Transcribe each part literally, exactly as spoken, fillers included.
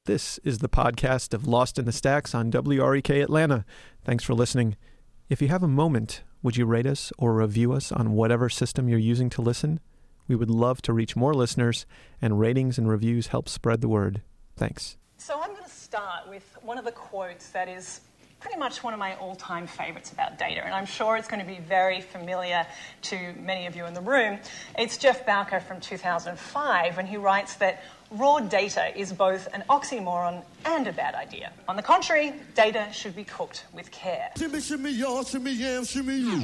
This is the podcast of Lost in the Stacks on W R E K Atlanta. Thanks for listening. If you have a moment, would you rate us or review us on whatever system you're using to listen? We would love to reach more listeners, and ratings and reviews help spread the word. Thanks. So I'm going to start with one of the quotes that is pretty much one of my all-time favorites about data, and I'm sure it's going to be very familiar to many of you in the room. It's Jeff Bowker from two thousand five, when he writes that raw data is both an oxymoron and a bad idea. On the contrary, data should be cooked with care. Shimmy, shimmy, y'all, shimmy, yam, shimmy, you.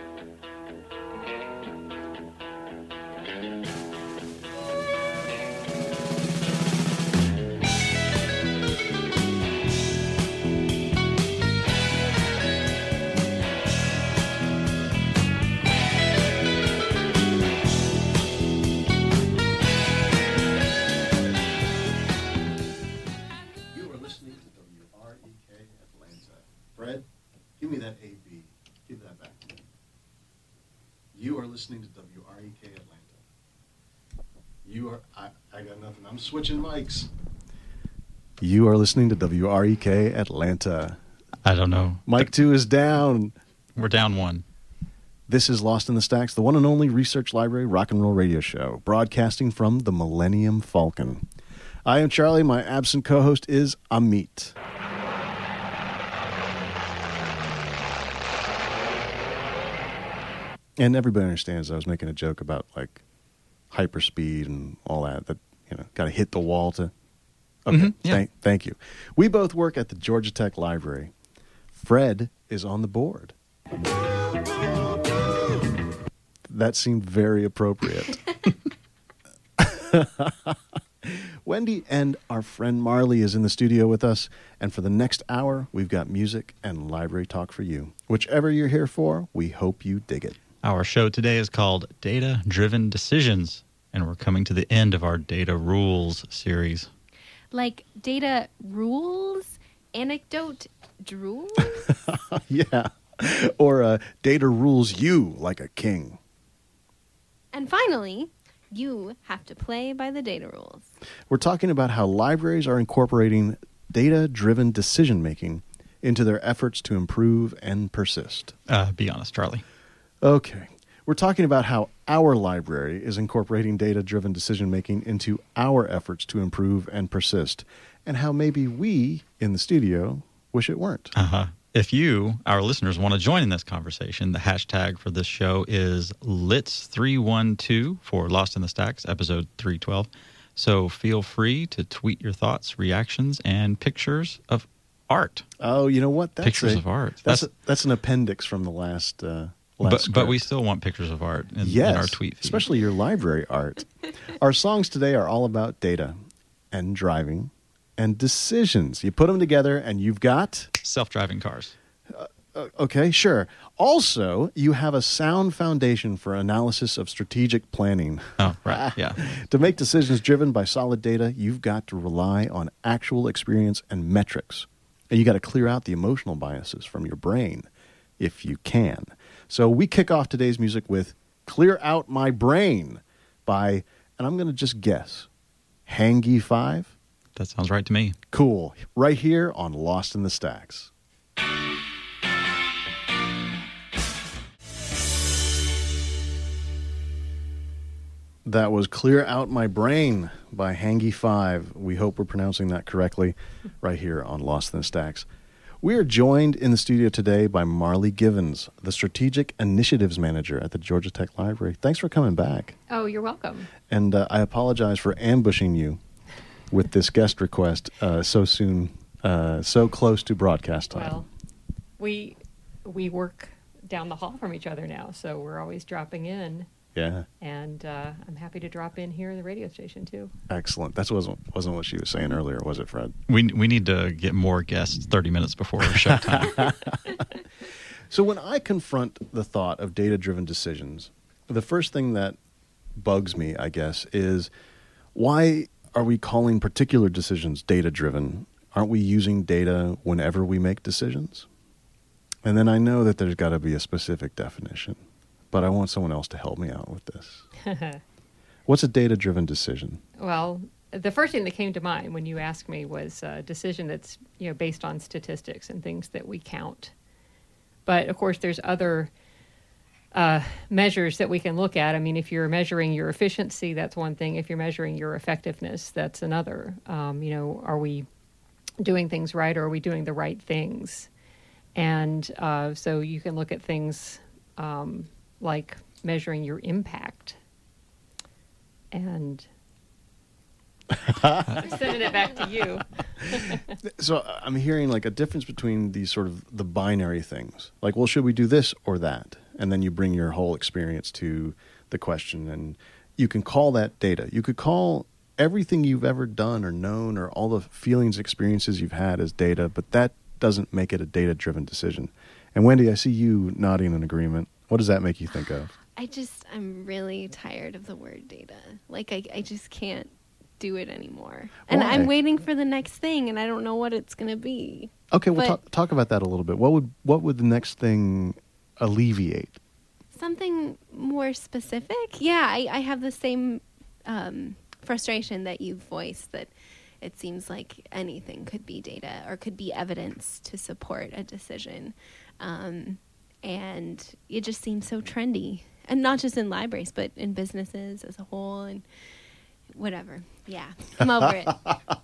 Fred, give me that A B. Give that back to me. You are listening to W R E K Atlanta. You are, I, I got nothing. I'm switching mics. You are listening to W R E K Atlanta. I don't know. Mic two is down. We're down one. This is Lost in the Stacks, the one and only Research Library rock and roll radio show, broadcasting from the Millennium Falcon. I am Charlie. My absent co-host is Amit. And everybody understands I was making a joke about, like, hyperspeed and all that, that, you know, got to hit the wall to... Okay, mm-hmm, yeah. thank, thank you. We both work at the Georgia Tech Library. Fred is on the board. That seemed very appropriate. Wendy and our friend Marley is in the studio with us, and for the next hour, we've got music and library talk for you. Whichever you're here for, we hope you dig it. Our show today is called Data Driven Decisions, and we're coming to the end of our Data Rules series. Like data rules, anecdote drools? Yeah, or uh, data rules you like a king. And finally, you have to play by the data rules. We're talking about how libraries are incorporating data-driven decision-making into their efforts to improve and persist. Uh, be honest, Charlie. Okay. We're talking about how our library is incorporating data-driven decision-making into our efforts to improve and persist, and how maybe we, in the studio, wish it weren't. Uh-huh. If you, our listeners, want to join in this conversation, the hashtag for this show is L I T S three one two for Lost in the Stacks, episode three twelve. So feel free to tweet your thoughts, reactions, and pictures of art. Oh, you know what? That's pictures a, of art. That's that's, a, that's an appendix from the last uh, last but, but we still want pictures of art in, yes, in our tweet feed. Especially your library art. Our songs today are all about data and driving and decisions. You put them together and you've got... self-driving cars. Uh, uh, okay, sure. Also, you have a sound foundation for analysis of strategic planning. Oh, right, yeah. To make decisions driven by solid data, you've got to rely on actual experience and metrics. And you got to clear out the emotional biases from your brain, if you can. So we kick off today's music with Clear Out My Brain by, and I'm going to just guess, Hangy Five? That sounds right to me. Cool. Right here on Lost in the Stacks. That was Clear Out My Brain by Hangy Five. We hope we're pronouncing that correctly right here on Lost in the Stacks. We are joined in the studio today by Marley Givens, the Strategic Initiatives Manager at the Georgia Tech Library. Thanks for coming back. Oh, you're welcome. And uh, I apologize for ambushing you with this guest request uh, so soon, uh, so close to broadcast time. Well, we we work down the hall from each other now, so we're always dropping in. Yeah. And uh, I'm happy to drop in here at the radio station, too. Excellent. That wasn't, wasn't what she was saying earlier, was it, Fred? We we need to get more guests thirty minutes before our show time. So when I confront the thought of data-driven decisions, the first thing that bugs me, I guess, is why are we calling particular decisions data-driven? Aren't we using data whenever we make decisions? And then I know that there's got to be a specific definition, but I want someone else to help me out with this. What's a data-driven decision? Well, the first thing that came to mind when you asked me was a decision that's, you know, based on statistics and things that we count. But of course, there's other uh, measures that we can look at. I mean, if you're measuring your efficiency, that's one thing. If you're measuring your effectiveness, that's another. Um, you know, are we doing things right, or are we doing the right things? And uh, so you can look at things um, like measuring your impact. And I'm sending it back to you. So I'm hearing like a difference between these sort of the binary things. Like, well, should we do this or that? And then you bring your whole experience to the question, and you can call that data. You could call everything you've ever done or known or all the feelings, experiences you've had as data, but that doesn't make it a data-driven decision. And Wendy, I see you nodding in agreement. What does that make you think of? I just, I'm really tired of the word data. Like, I, I just can't do it anymore. And Why? I'm waiting for the next thing, and I don't know what it's going to be. Okay, well, But- talk, talk about that a little bit. What would what would the next thing alleviate? Something more specific? Yeah, I, I have the same um, frustration that you've voiced, that it seems like anything could be data or could be evidence to support a decision. Um, and it just seems so trendy. And not just in libraries, but in businesses as a whole and whatever. Yeah, I'm over it.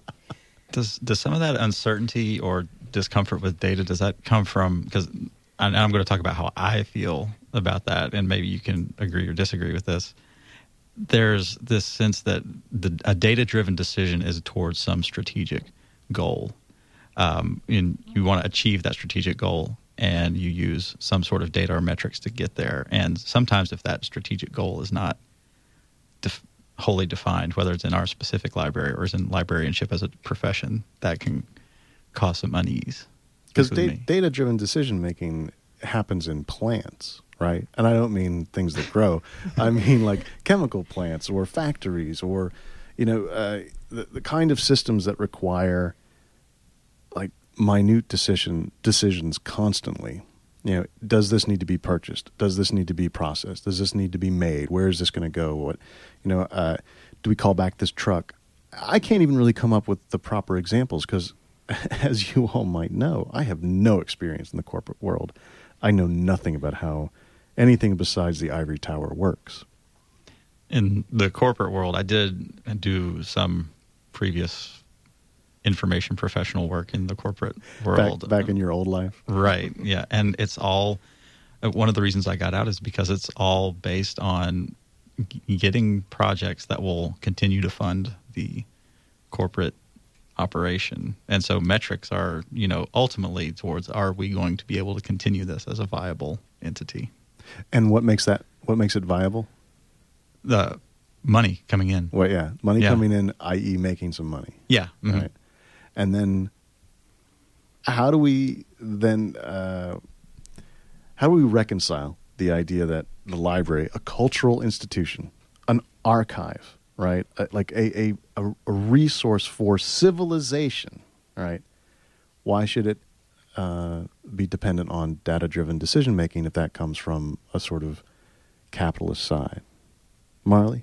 Does does some of that uncertainty or discomfort with data, does that come from, because I'm going to talk about how I feel about that, and maybe you can agree or disagree with this. There's this sense that the, a data-driven decision is towards some strategic goal. Um, and you want to achieve that strategic goal, and you use some sort of data or metrics to get there. And sometimes if that strategic goal is not def- wholly defined, whether it's in our specific library or is in librarianship as a profession, that can cause some unease. Because with da- me. data-driven decision-making happens in plants, right? And I don't mean things that grow. I mean like chemical plants or factories or, you know, uh, the, the kind of systems that require like minute decision decisions constantly. You know, does this need to be purchased? Does this need to be processed? Does this need to be made? Where is this going to go? What, you know, uh, do we call back this truck? I can't even really come up with the proper examples because, as you all might know, I have no experience in the corporate world. I know nothing about how anything besides the ivory tower works. In the corporate world, I did do some previous information professional work in the corporate world. Back, back in your old life? Right, yeah. And it's all, uh, one of the reasons I got out is because it's all based on g- getting projects that will continue to fund the corporate operation. And so metrics are, you know, ultimately towards, are we going to be able to continue this as a viable entity? And what makes that, what makes it viable? The money coming in. Well, yeah, money Yeah. coming in, that is making some money. Yeah. mhm. Right. And then how do we then, uh, how do we reconcile the idea that the library, a cultural institution, an archive, right, uh, like a, a, a resource for civilization, right, why should it uh, be dependent on data-driven decision-making if that comes from a sort of capitalist side? Marley?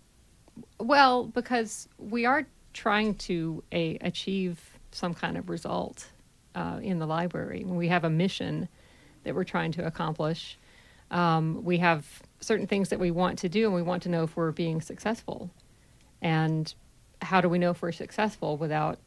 Well, because we are trying to a, achieve some kind of result uh, in the library. We have a mission that we're trying to accomplish. Um, we have certain things that we want to do, and we want to know if we're being successful. And how do we know if we're successful without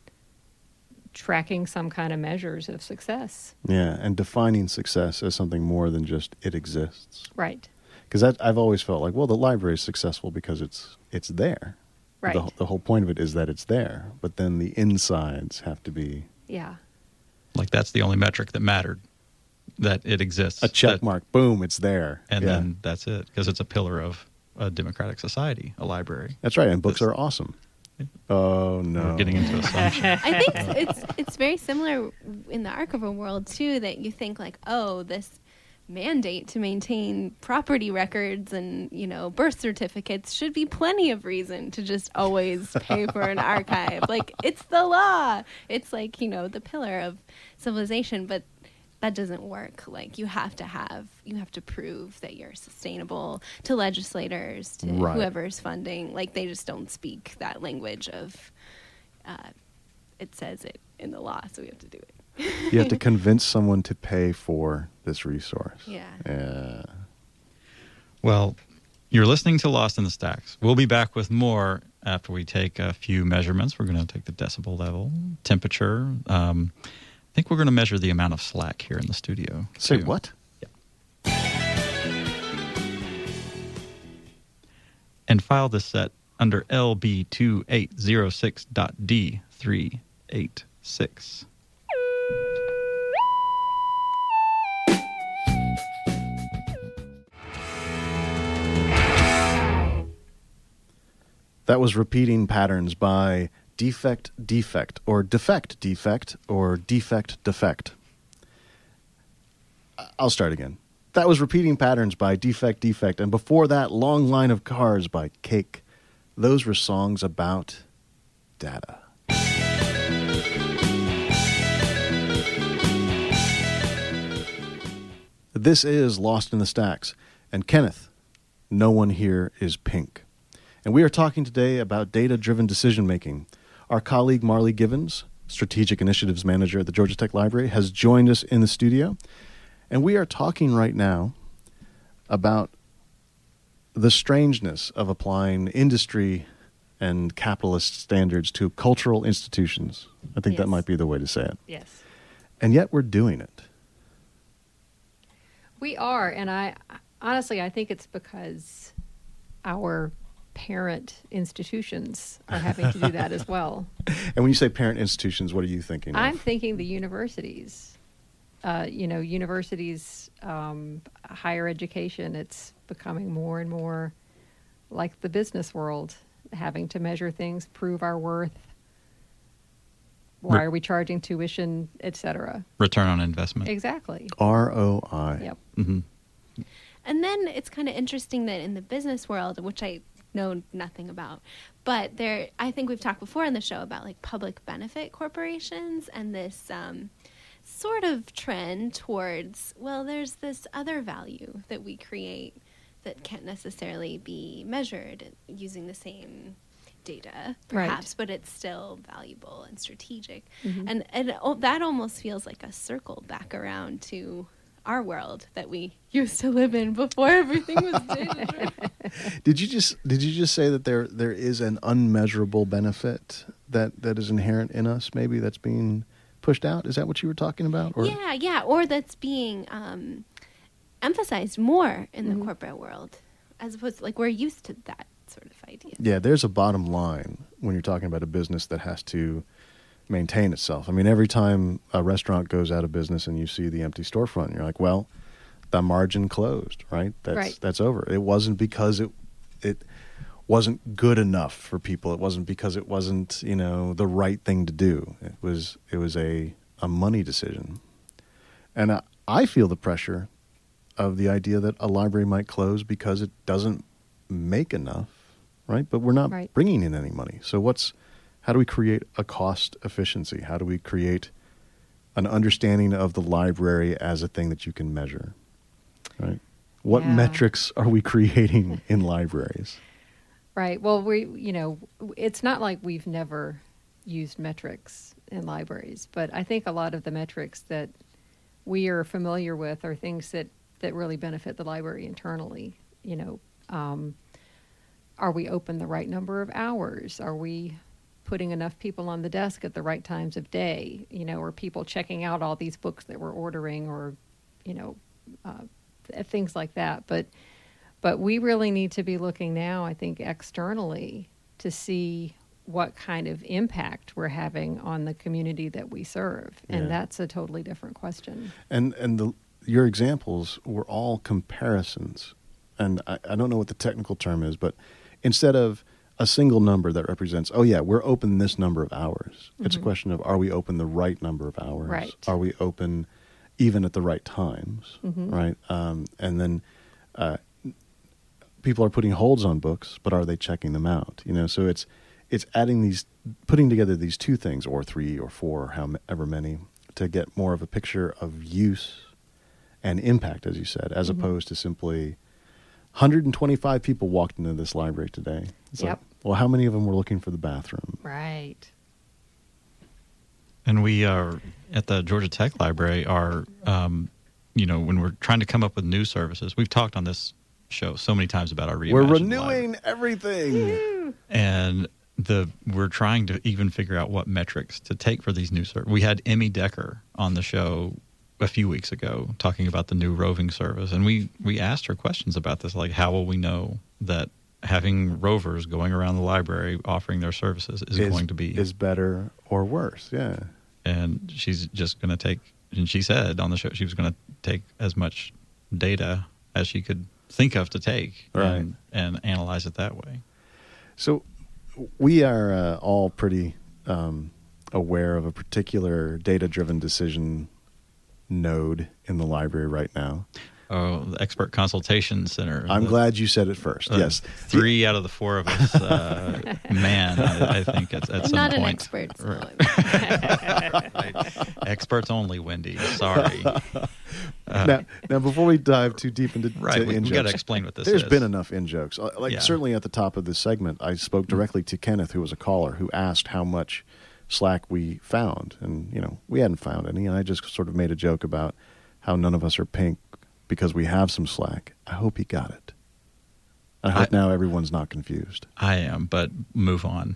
tracking some kind of measures of success? Yeah, and defining success as something more than just it exists. Right. Because I've always felt like, well, the library is successful because it's it's there. Right. The, the whole point of it is that it's there, but then the insides have to be Yeah. Like that's the only metric that mattered, that it exists. a check That- mark. Boom, it's there. And Yeah. then that's it, because it's a pillar of a democratic society, a library. That's right, and books This- are awesome. Oh no, We're getting into assumptions. I think it's it's very similar in the archival world too, that you think like, oh, this mandate to maintain property records and, you know, birth certificates should be plenty of reason to just always pay for an archive. Like, it's the law. It's like, you know, the pillar of civilization. But that doesn't work. Like, you have to have, you have to prove that you're sustainable to legislators, to Right. whoever's funding. Like, they just don't speak that language of, uh, it says it in the law, so we have to do it. You have to convince someone to pay for this resource. Yeah. Yeah. Well, you're listening to Lost in the Stacks. We'll be back with more after we take a few measurements. We're going to take the decibel level, temperature. Um, I think we're going to measure the amount of slack here in the studio. Say too. what? And file this set under L B two eight zero six dot D three eight six. That was Repeating Patterns by Defect Defect, or Defect Defect, or Defect Defect. I'll start again. That was Repeating Patterns by Defect Defect, and before that, Long Line of Cars by Cake. Those were songs about data. This is Lost in the Stacks, and Kenneth, no one here is pink. And we are talking today about data-driven decision-making. Our colleague Marley Givens, Strategic Initiatives Manager at the Georgia Tech Library, has joined us in the studio. And we are talking right now about the strangeness of applying industry and capitalist standards to cultural institutions. I think that Yes. might be the way to say it. Yes. And yet we're doing it. We are, and I honestly, I think it's because our parent institutions are having to do that as well. And when you say parent institutions, what are you thinking I'm of? thinking the universities. Uh, you know, universities, um, higher education, it's becoming more and more like the business world, having to measure things, prove our worth. Why Re- are we charging tuition, et cetera? Return on investment. Exactly. R O I. Yep. hmm And then it's kind of interesting that in the business world, which I know nothing about, but there, I think we've talked before on the show about like public benefit corporations and this um, sort of trend towards, well, there's this other value that we create that can't necessarily be measured using the same data, Right. perhaps, but it's still valuable and strategic. Mhm. And, and oh, that almost feels like a circle back around to our world that we used to live in before everything was data. Did you just did you just say that there there is an unmeasurable benefit that, that is inherent in us, maybe that's being pushed out? Is that what you were talking about? Or Yeah, yeah, or that's being um, emphasized more in Mhm. the corporate world, as opposed to like we're used to that sort of idea. Yeah, there's a bottom line when you're talking about a business that has to maintain itself. I mean, every time a restaurant goes out of business and you see the empty storefront, you're like, well, the margin closed, right? That's Right. that's over. It wasn't because it it wasn't good enough for people. It wasn't because it wasn't, you know, the right thing to do. It was it was a a money decision. And I, I feel the pressure of the idea that a library might close because it doesn't make enough, right? But we're not Right. bringing in any money. So what's how do we create a cost efficiency? How do we create an understanding of the library as a thing that you can measure, right? What Yeah. metrics are we creating in libraries? Right. Well, we, you know, it's not like we've never used metrics in libraries, but I think a lot of the metrics that we are familiar with are things that, that really benefit the library internally. You know, um, are we open the right number of hours? Are we putting enough people on the desk at the right times of day? You know, are people checking out all these books that we're ordering, or, you know, uh, th- things like that. But But we really need to be looking now, I think, externally to see what kind of impact we're having on the community that we serve. And Yeah. that's a totally different question. And and the your examples were all comparisons. And I, I don't know what the technical term is, but instead of a single number that represents, oh yeah, we're open this number of hours. It's a Mhm. question of, are we open the right number of hours? Right. Are we open even at the right times? Mhm. Right. Um, and then uh, people are putting holds on books, but are they checking them out? You know, so it's it's adding these, putting together these two things, or three or four, or however many, to get more of a picture of use and impact, as you said, as Mm-hmm. opposed to simply one hundred twenty-five people walked into this library today. It's Yep. like, well, how many of them were looking for the bathroom? Right. And we are at the Georgia Tech Library are, um, you know, when we're trying to come up with new services, we've talked on this show so many times about our reimagined We're library. renewing everything. And the we're trying to even figure out what metrics to take for these new services. We had Emmy Decker on the show a few weeks ago talking about the new roving service, and we we asked her questions about this, like how will we know that having rovers going around the library offering their services is, Is- going to be is better or worse. Yeah. and she's just going to take, and she said on the show she was going to take as much data as she could think of to take Right. and, and analyze it that way. So we are uh, all pretty um, aware of a particular data-driven decision node in the library right now. Oh, the Expert Consultation Center. I'm The- glad you said it first. uh, yes. Three out of the four of us, uh, man, I, I think at, at I'm some not an point. expert. So Right. Experts only, Wendy. Sorry. now, now, before we dive too deep into Right, to we- in we jokes, gotta explain what this there's is. been enough in jokes. Uh, Like Yeah. certainly at the top of this segment, I spoke directly to Kenneth, who was a caller, who asked how much Slack we found, and you know we hadn't found any. And I just sort of made a joke about how none of us are pink because we have some Slack. I hope he got it. I hope I- now everyone's not confused. I am, but move on.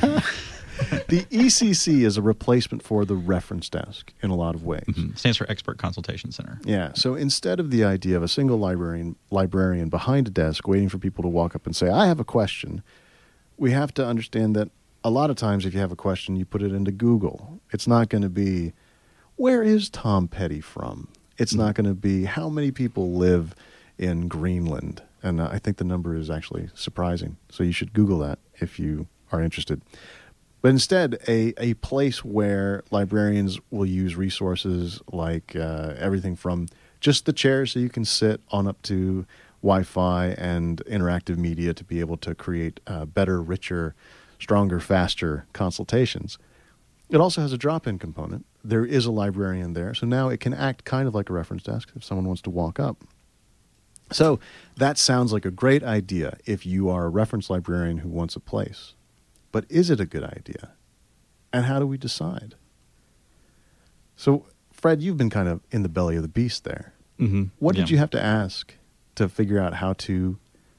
The E C C is a replacement for the reference desk in a lot of ways. Mhm. Stands for Expert Consultation Center. Yeah. So instead of the idea of a single librarian librarian behind a desk waiting for people to walk up and say, I have a question, we have to understand that a lot of times if you have a question, you put it into Google. It's not going to be, where is Tom Petty from? It's not going to be, how many people live in Greenland? And uh, I think the number is actually surprising. So you should Google that if you are interested. But instead, a, a place where librarians will use resources like uh, everything from just the chairs so you can sit on up to Wi-Fi and interactive media to be able to create uh, better, richer, stronger, faster consultations. It also has a drop-in component. There is a librarian there, so now it can act kind of like a reference desk if someone wants to walk up. So that sounds like a great idea if you are a reference librarian who wants a place. But is it a good idea? And how do we decide? So, Fred, you've been kind of in the belly of the beast there. Mm-hmm. What did you have to ask to figure out how to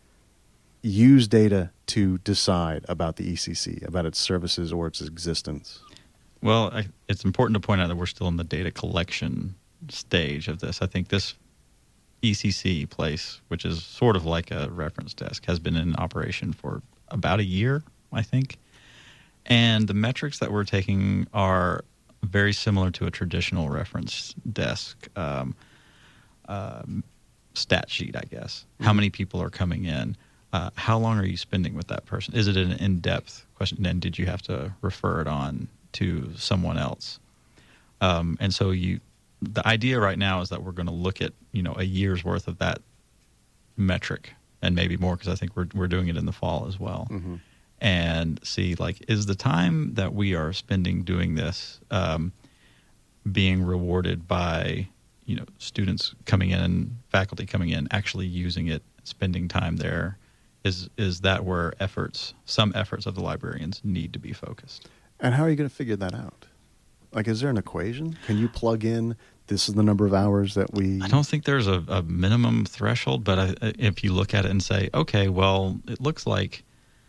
use data to decide about the E C C, about its services or its existence? Well, I, it's important to point out that we're still in the data collection stage of this. I think this E C C place, which is sort of like a reference desk, has been in operation for about a year, I think. And the metrics that we're taking are very similar to a traditional reference desk um, um, stat sheet, I guess. Mm-hmm. How many people are coming in? Uh, how long are you spending with that person? Is it an in-depth question? And did you have to refer it on to someone else? Um, and so you, the idea right now is that we're going to look at, you know, a year's worth of that metric and maybe more, because I think we're we're doing it in the fall as well. Mm-hmm. And see, like, is the time that we are spending doing this um, being rewarded by, you know, students coming in, faculty coming in, actually using it, spending time there? Is is that where efforts, some efforts of the librarians need to be focused? And how are you going to figure that out? Like, is there an equation? Can you plug in, this is the number of hours that we... I don't think there's a, a minimum threshold, but I, if you look at it and say, okay, well, it looks like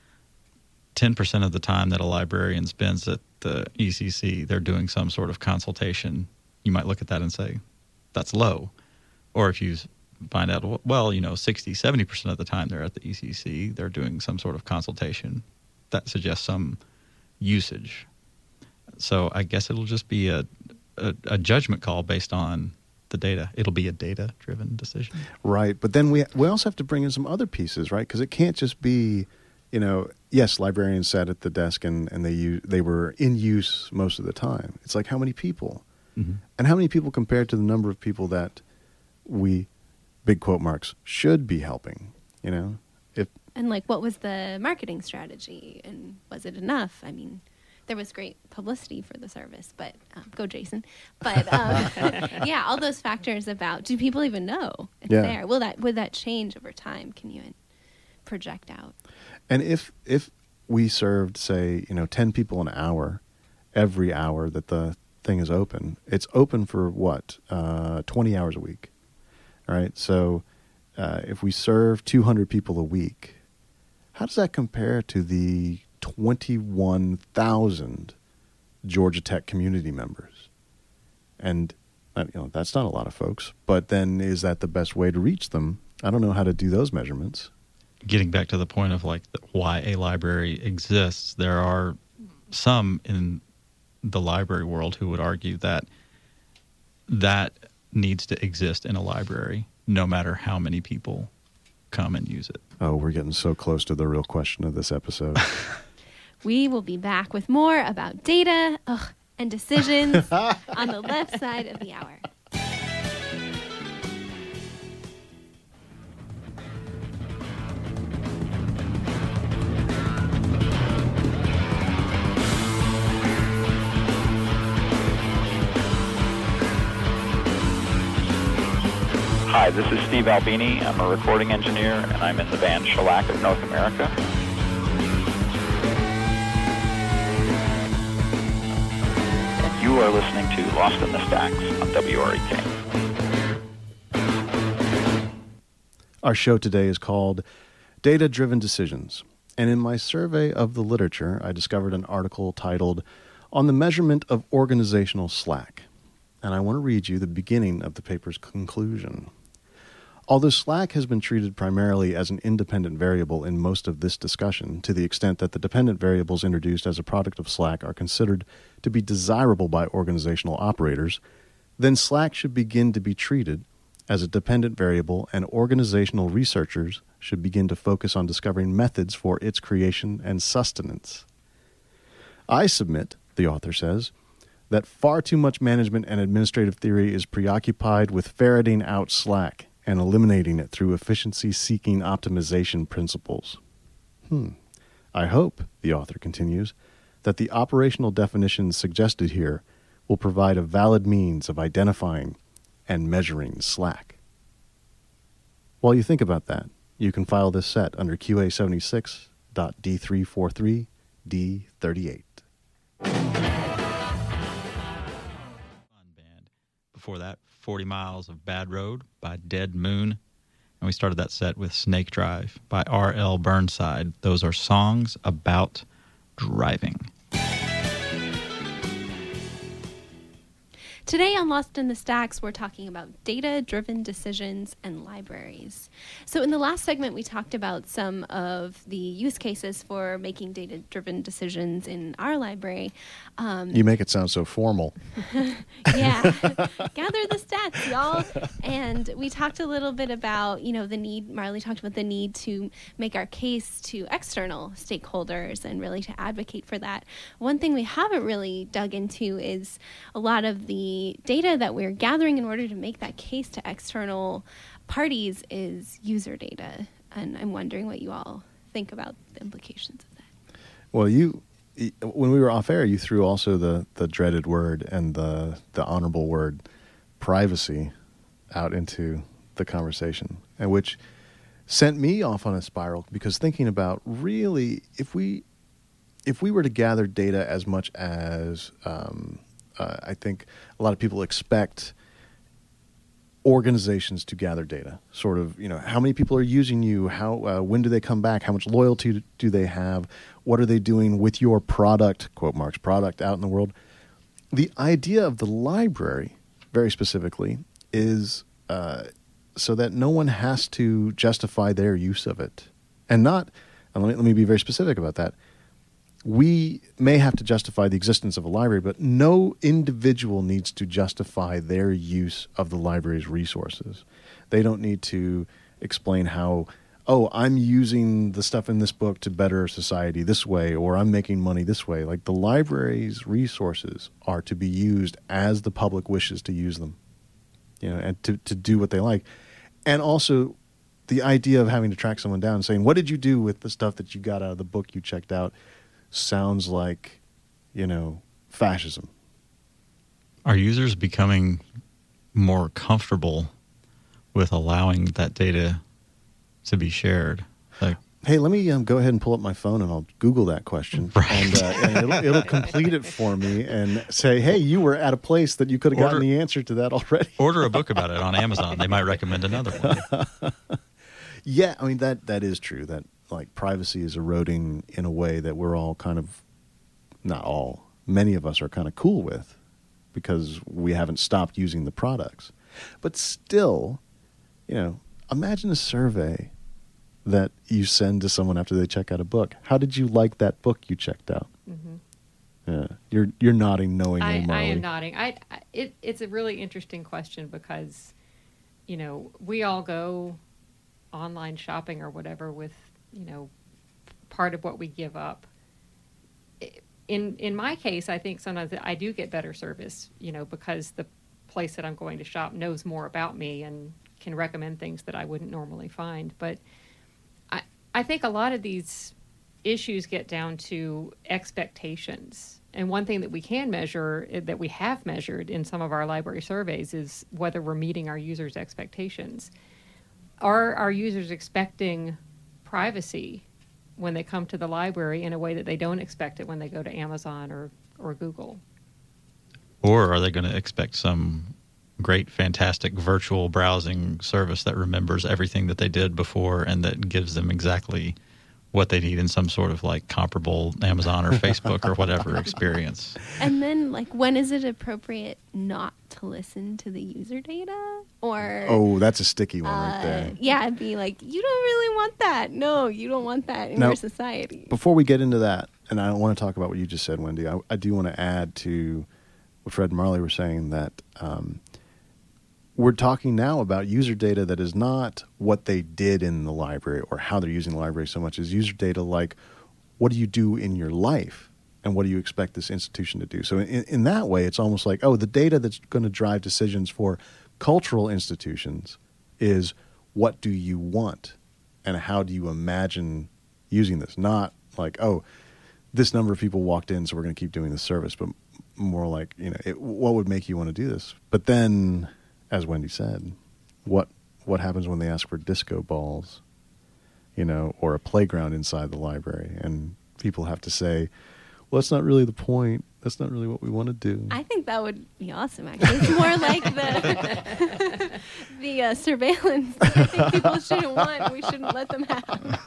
ten percent of the time that a librarian spends at the E C C, they're doing some sort of consultation, you might look at that and say, that's low. Or if you find out, well, you know, sixty, seventy percent of the time they're at the E C C, they're doing some sort of consultation, that suggests some usage. So I guess it'll just be a, a, a judgment call based on the data. It'll be a data-driven decision. Right, but then we we also have to bring in some other pieces, right? Because it can't just be, you know, yes, librarians sat at the desk and, and they use, they were in use most of the time. It's like, how many people? Mm-hmm. And how many people compared to the number of people that we, big quote marks, should be helping, you know? If And like, what was the marketing strategy, and was it enough? I mean, there was great publicity for the service, but um, go Jason. But um, yeah, all those factors about, do people even know it's Yeah. there? Will that, would that change over time? Can you project out? And if if we served, say, you know, ten people an hour, every hour that the thing is open, it's open for what, uh, twenty hours a week, all right? So uh, if we serve two hundred people a week, how does that compare to the twenty-one thousand Georgia Tech community members? And uh, you know, that's not a lot of folks, but then is that the best way to reach them? I don't know how to do those measurements. Getting back to the point of like the, why a library exists, there are some in the library world who would argue that that needs to exist in a library no matter how many people come and use it. Oh, we're getting so close to the real question of this episode. We will be back with more about data ugh, and decisions on the left side of the hour. Hi, this is Steve Albini. I'm a recording engineer, and I'm in the band Shellac of North America. And you are listening to Lost in the Stacks on W R E K. Our show today is called Data-Driven Decisions. And in my survey of the literature, I discovered an article titled On the Measurement of Organizational Slack. And I want to read you the beginning of the paper's conclusion. Although Slack has been treated primarily as an independent variable in most of this discussion, to the extent that the dependent variables introduced as a product of Slack are considered to be desirable by organizational operators, then Slack should begin to be treated as a dependent variable, and organizational researchers should begin to focus on discovering methods for its creation and sustenance. I submit, the author says, that far too much management and administrative theory is preoccupied with ferreting out Slack and eliminating it through efficiency-seeking optimization principles. Hmm. I hope, the author continues, that the operational definitions suggested here will provide a valid means of identifying and measuring Slack. While you think about that, you can file this set under Q A seventy-six D three forty-three D thirty-eight. Before that, forty miles of Bad Road by Dead Moon. And we started that set with Snake Drive by R L Burnside. Those are songs about driving. Today on Lost in the Stacks, we're talking about data-driven decisions and libraries. So in the last segment, we talked about some of the use cases for making data-driven decisions in our library. Um, You make it sound so formal. yeah, gather the stats, y'all. And we talked a little bit about, you know, the need, Marley talked about the need to make our case to external stakeholders and really to advocate for that. One thing we haven't really dug into is a lot of the data that we're gathering in order to make that case to external parties is user data. And I'm wondering what you all think about the implications of that. Well, you, when we were off air, you threw also the, the dreaded word and the, the honorable word privacy out into the conversation, and which sent me off on a spiral, because thinking about really if we if we were to gather data as much as um, uh, I think a lot of people expect organizations to gather data, sort of, you know, how many people are using you, how uh, when do they come back, how much loyalty do they have, what are they doing with your product, quote marks, product out in the world. The idea of the library, very specifically, is uh, so that no one has to justify their use of it. And not, and let me, let me be very specific about that. We may have to justify the existence of a library, but no individual needs to justify their use of the library's resources. They don't need to explain how, oh, I'm using the stuff in this book to better society this way, or I'm making money this way. Like, the library's resources are to be used as the public wishes to use them, you know, and to, to do what they like. And also the idea of having to track someone down and saying, what did you do with the stuff that you got out of the book you checked out? Sounds like you know, fascism. Are users becoming more comfortable with allowing that data to be shared? Like, hey, let me um, go ahead and pull up my phone and I'll Google that question. Right. And, uh, and it'll, it'll complete it for me and say, hey, you were at a place that you could have gotten Order- the answer to that already. order a book about it on Amazon. They might recommend another one. Yeah, I mean, that that is true. That, like, privacy is eroding in a way that we're all kind of, not all, many of us are kind of cool with because we haven't stopped using the products. But still, you know, imagine a survey that you send to someone after they check out a book. How did you like that book you checked out? Mm-hmm. Yeah, you're you're nodding knowingly, I, Marley. I am nodding. I, I it, it's a really interesting question because, you know, we all go online shopping or whatever with, you know, part of what we give up. In in my case, I think sometimes I do get better service, you know, because the place that I'm going to shop knows more about me and can recommend things that I wouldn't normally find. But I I think a lot of these issues get down to expectations. And one thing that we can measure, that we have measured in some of our library surveys, is whether we're meeting our users' expectations. Are our users expecting privacy when they come to the library in a way that they don't expect it when they go to Amazon or, or Google? Or are they going to expect some great, fantastic virtual browsing service that remembers everything that they did before and that gives them exactly what they need in some sort of like comparable Amazon or Facebook or whatever experience? And then, like, when is it appropriate not to listen to the user data? Or Oh, that's a sticky one uh, right there. yeah, it'd be like, you don't really want that. No, you don't want that in Now, your society. Before we get into that, and I don't want to talk about what you just said, Wendy, I, I do want to add to what Fred and Marley were saying that um, we're talking now about user data that is not what they did in the library or how they're using the library so much as user data like, what do you do in your life and what do you expect this institution to do? So in, in that way, it's almost like, oh, the data that's going to drive decisions for cultural institutions is what do you want and how do you imagine using this? Not like, oh, this number of people walked in, so we're going to keep doing this service, but more like, you know, it, what would make you want to do this? But then, as Wendy said, what what happens when they ask for disco balls, you know, or a playground inside the library, and people have to say, well, that's not really the point. That's not really what we want to do. I think that would be awesome, actually. It's more like the the uh, surveillance that I think people shouldn't want. We shouldn't let them have.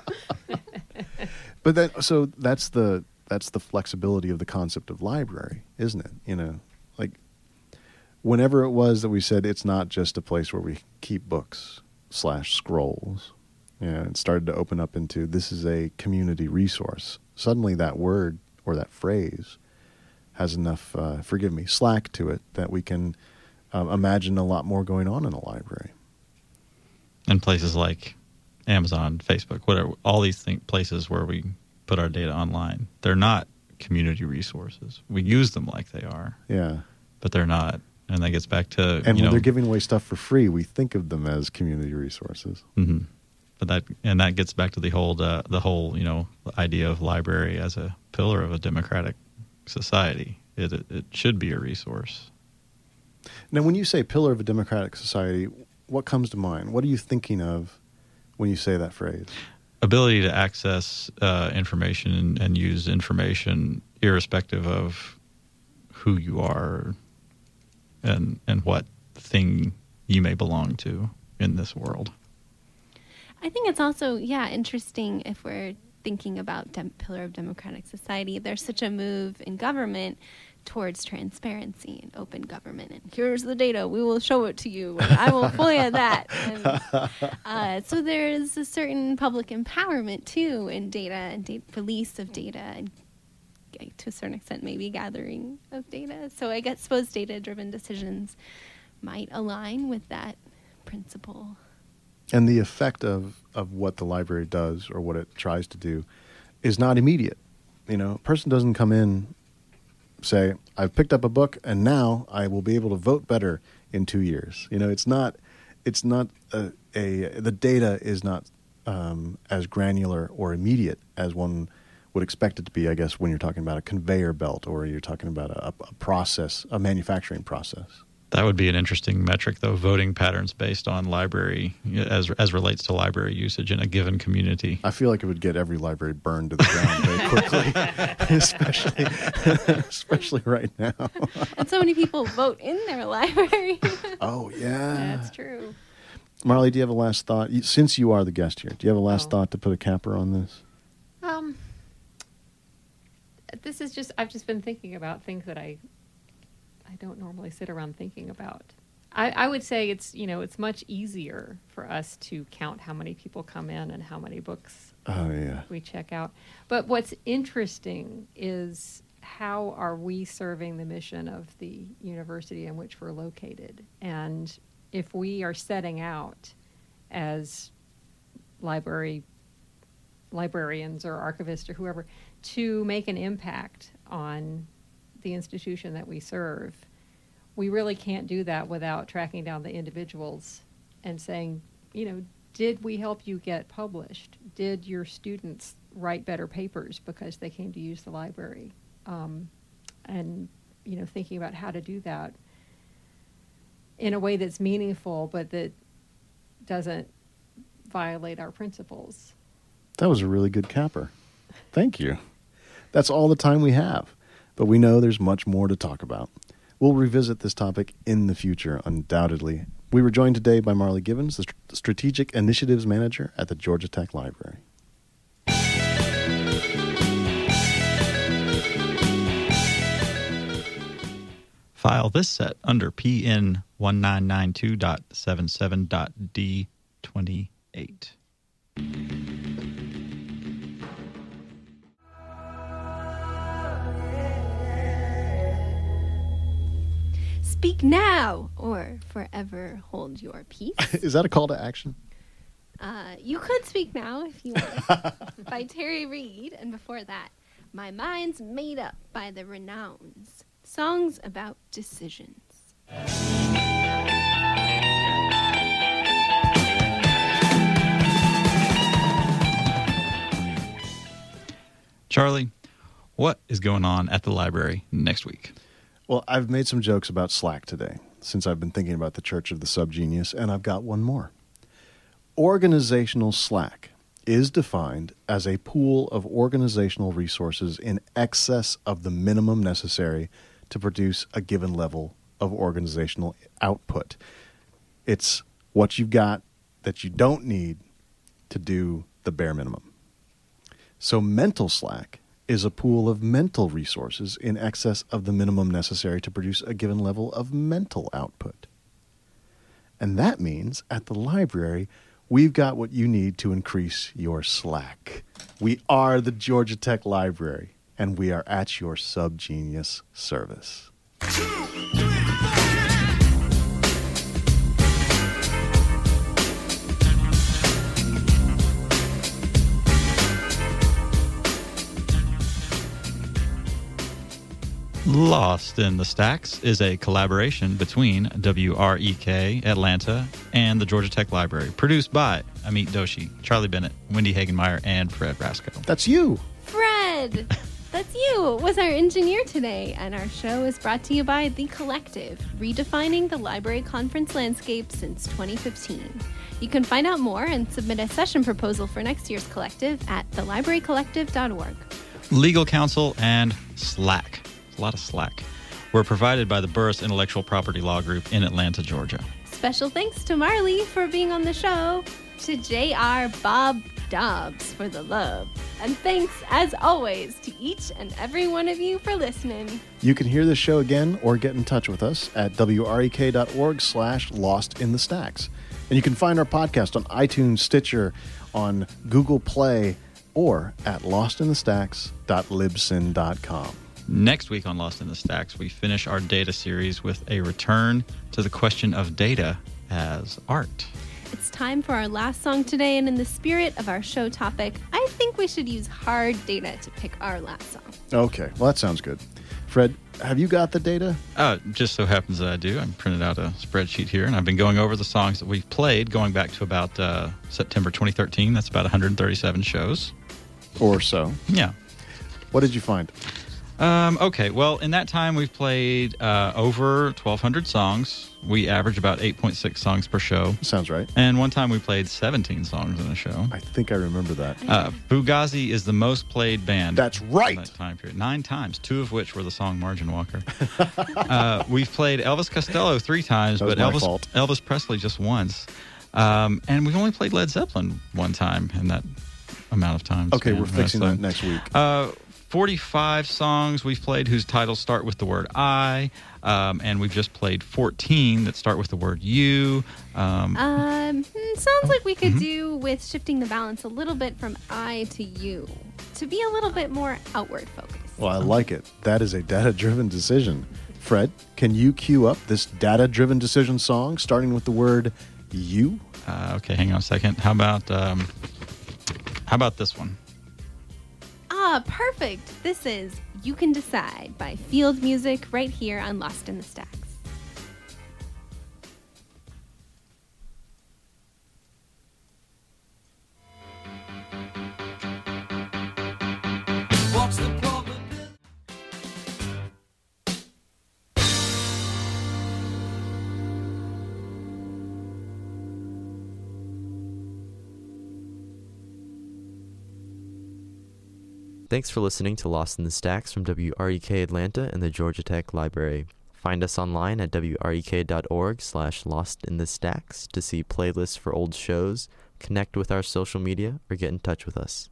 But that, so that's the that's the flexibility of the concept of library, isn't it? You know, like whenever it was that we said it's not just a place where we keep books slash scrolls, you know, it started to open up into this is a community resource. Suddenly that word or that phrase has enough, uh, forgive me, slack to it that we can um, imagine a lot more going on in a library. And places like Amazon, Facebook, whatever, all these thing, places where we put our data online, they're not community resources. We use them like they are. Yeah. But they're not. And that gets back to, and you when know, they're giving away stuff for free, we think of them as community resources. Mm-hmm. But that and that gets back to the whole uh, the whole you know idea of library as a pillar of a democratic society. It, it it should be a resource. Now, when you say pillar of a democratic society, what comes to mind? What are you thinking of when you say that phrase? Ability to access uh, information and, and use information irrespective of who you are and and what thing you may belong to in this world. I think it's also, yeah, interesting if we're thinking about dem- pillar of democratic society. There's such a move in government towards transparency and open government. And here's the data. We will show it to you. And I will fully add that. And, uh, so there's a certain public empowerment, too, in data and data, release of data and to a certain extent maybe gathering of data. So I guess suppose data-driven decisions might align with that principle. And the effect of, of what the library does or what it tries to do is not immediate. You know, a person doesn't come in, say, I've picked up a book and now I will be able to vote better in two years. You know, it's not, it's not a, a the data is not um, as granular or immediate as one would expect it to be, I guess, when you're talking about a conveyor belt or you're talking about a, a process, a manufacturing process. That would be an interesting metric, though, voting patterns based on library, as as relates to library usage in a given community. I feel like it would get every library burned to the ground very quickly, especially especially right now. And so many people vote in their library. Oh, yeah. That's true. Marley, do you have a last thought? You- Since you are the guest here, do you have a last Oh. thought to put a capper on this? Um, this is just, I've just been thinking about things that I, I don't normally sit around thinking about. I, I would say it's, you know, it's much easier for us to count how many people come in and how many books Oh, yeah. we check out. But what's interesting is how are we serving the mission of the university in which we're located? And if we are setting out as library librarians or archivists or whoever to make an impact on the institution that we serve, we really can't do that without tracking down the individuals and saying, you know, did we help you get published? Did your students write better papers because they came to use the library? Um, and, you know, thinking about how to do that in a way that's meaningful but that doesn't violate our principles. That was a really good capper. Thank you. That's all the time we have, but we know there's much more to talk about. We'll revisit this topic in the future, undoubtedly. We were joined today by Marley Givens, the St- Strategic Initiatives Manager at the Georgia Tech Library. File this set under P N one nine nine two dot seventy-seven dot D twenty-eight. Speak now or forever hold your peace. Is that a call to action? Uh, you could speak now if you like. By Terry Reid. And before that, My Mind's Made Up by the Renowns. Songs about decisions. Charlie, what is going on at the library next week? Well, I've made some jokes about Slack today, since I've been thinking about the Church of the Subgenius, and I've got one more. Organizational slack is defined as a pool of organizational resources in excess of the minimum necessary to produce a given level of organizational output. It's what you've got that you don't need to do the bare minimum. So mental slack is a pool of mental resources in excess of the minimum necessary to produce a given level of mental output. And that means at the library, we've got what you need to increase your slack. We are the Georgia Tech Library, and we are at your subgenius service. Lost in the Stacks is a collaboration between W R E K Atlanta and the Georgia Tech Library, produced by Amit Doshi, Charlie Bennett, Wendy Hagenmeyer, and Fred Rasco. That's you. Fred! That's you, was our engineer today, and our show is brought to you by The Collective, redefining the library conference landscape since twenty fifteen. You can find out more and submit a session proposal for next year's collective at the library collective dot org. Legal counsel and Slack. A lot of slack. Were provided by the Burris Intellectual Property Law Group in Atlanta, Georgia. Special thanks to Marley for being on the show, to J R Bob Dobbs for the love, and thanks, as always, to each and every one of you for listening. You can hear this show again or get in touch with us at W R E K dot org slash Lost in the Stacks. And you can find our podcast on iTunes, Stitcher, on Google Play, or at lost in the stacks dot libsyn dot com. Next week on Lost in the Stacks, we finish our data series with a return to the question of data as art. It's time for our last song today, and in the spirit of our show topic, I think we should use hard data to pick our last song. Okay, well, that sounds good. Fred, have you got the data? Uh, just so happens that I do. I printed out a spreadsheet here, and I've been going over the songs that we've played going back to about uh, September twenty thirteen. That's about one hundred thirty-seven shows. Or so. Yeah. What did you find? Um, okay, well, in that time, we've played uh, over twelve hundred songs. We average about eight point six songs per show. Sounds right. And one time we played seventeen songs in a show. I think I remember that. Uh, Fugazi is the most played band. That's right. In that time period. Nine times, two of which were the song Margin Walker. uh, we've played Elvis Costello three times, That was but my Elvis, fault. Elvis Presley just once. Um, and we've only played Led Zeppelin one time in that amount of time. Okay, span. we're fixing Uh, so- that next week. Uh, forty-five songs we've played whose titles start with the word I, um, and we've just played fourteen that start with the word you. Um, Um, hmm, sounds like we could do with shifting the balance a little bit from I to you to be a little bit more outward focused. Well, I like it. That is a data-driven decision. Fred, can you cue up this data-driven decision song starting with the word you? uh, okay, hang on a second. How about um, how about this one? Ah, perfect. This is You Can Decide by Field Music right here on Lost in the Stacks. What's the problem? Thanks for listening to Lost in the Stacks from W R E K Atlanta and the Georgia Tech Library. Find us online at W R E K dot org slash Lost in the Stacks to see playlists for old shows, connect with our social media, or get in touch with us.